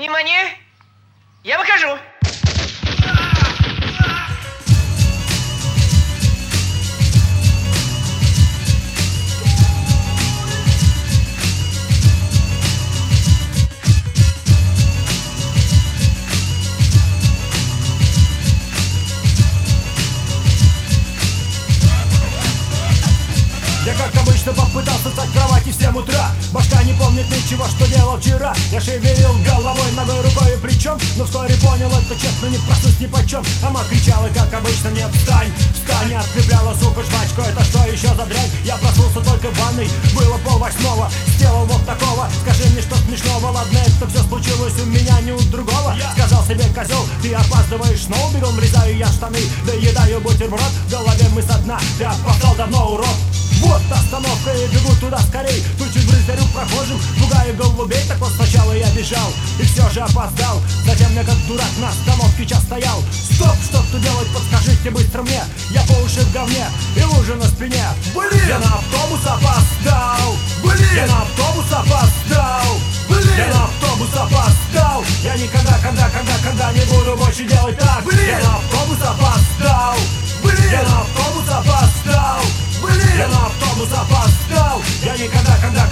Внимание! Я выхожу! Я, как обычно, попытался встать в кровати в 7 утра. Башка не помнит ничего, что делал вчера. Я шевелил головой, ногой, рукой и плечом, но вскоре понял, это честно, не проснусь ни почем. Мама кричала, как обычно, мне встань, встань. Открепляла, сука, жвачку, это что еще за дрянь? Я проснулся только в ванной, было 7:30. Сделал вот такого, скажи мне, что смешного. Ладно, это все случилось у меня, не у другого. Сказал себе, козел, ты опаздываешь, снова бегом врезаю я штаны, доедаю бутерброд, в голове мы со дна. Ты опоздал давно, урод. Вот остановка, и бегу туда скорей. Тут чуть брыздарю прохожим, пугаю голубей. Так вот сначала я бежал и все же опоздал. Затем я как дурак на остановке час стоял. Стоп, что тут делать, подскажите быстро мне. Я по уши в говне и лужа на спине. Блин! Я на автобус опоздал. Блин! Я на автобус опоздал. Блин! Я на автобус опоздал. Я никогда не буду больше делать так. Блин! Я на автобус опоздал. Блин! Я на автобус опоздал. Я на автобус опоздал. Я никогда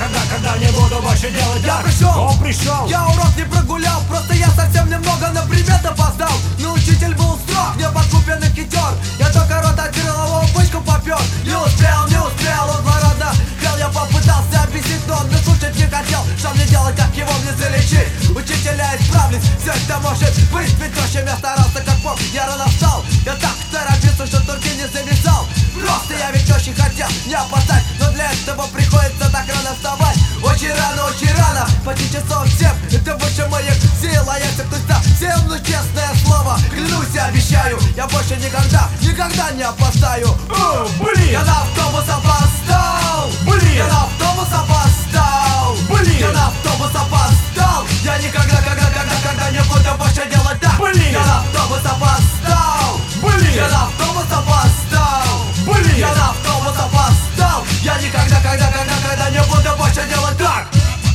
не буду больше делать так. Он пришел. Я урок не прогулял, просто я совсем немного на предмет опоздал. Но учитель был строг, мне подкупленный хитер. Я только рот открыл, его бычку попер. Не успел, он злорадно крал. Я попытался объяснить, но он не слушать не хотел. Что мне делать, как его мне залечить? Учителя, исправлюсь, все это может быть. Ведь то, чем я старался как мог, я рано встал. Я так торопился, что только не завязал. Просто я ведь очень хотел не опоздать, но для этого приходится так рано вставать. Очень рано, почти часов 7. Это выше моих сил, а я все-таки совсем, ну честное слово, клянусь и обещаю, я больше никогда не опоздаю. Блин! Я на автобус опоздал. Блин! Я на автобус опоздал. Блин! Я на автобус опоздал. Я никогда не буду больше делать так. Блин! Я на автобус опоздал. Блин! Я на автобус опоздал. Блин! Я на автобус опоздал. Я никогда не буду больше делать так.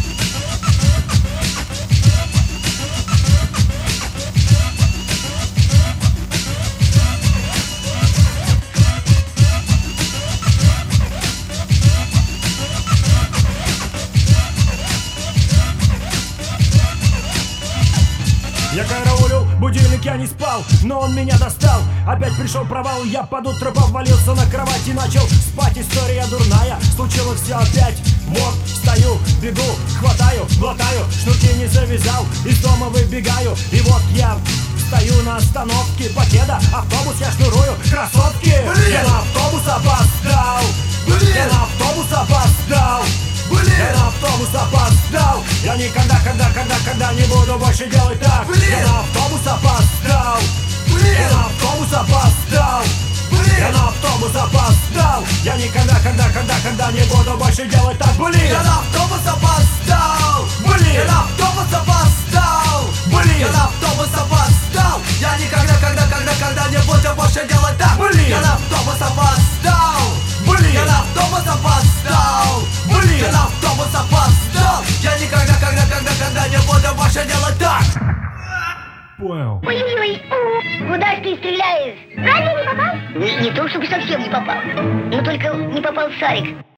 Я караулил, будильник я не спал, но он меня достал. Опять пришел провал, я под утро повалился на кровать и начал спать. История дурная, случилось все опять. Вот, встаю, бегу, хватаю, глотаю, шнурки не завязал, из дома выбегаю. И вот я стою на остановке Покеда, автобус я шнурую, красотки. Я на автобус опоздал. Я на автобус опоздал. Я на автобус опоздал. Я никогда не буду больше делать так. Я на автобус опоздал. Я на автобус опоздал. Я на автобус опоздал. Я никогда не буду больше делать так. Я на автобус опоздал. Я на автобус опоздал. Я на автобус опоздал. Я никогда не буду больше делать так. Я на автобус опоздал. Я на автобус опоздал. Я на автобус опоздал. Я никогда не буду больше делать так. Понял. Ой-ой-ой, куда ж ты стреляешь? Разве не попал? Не то, чтобы совсем не попал, но только не попал Сарик.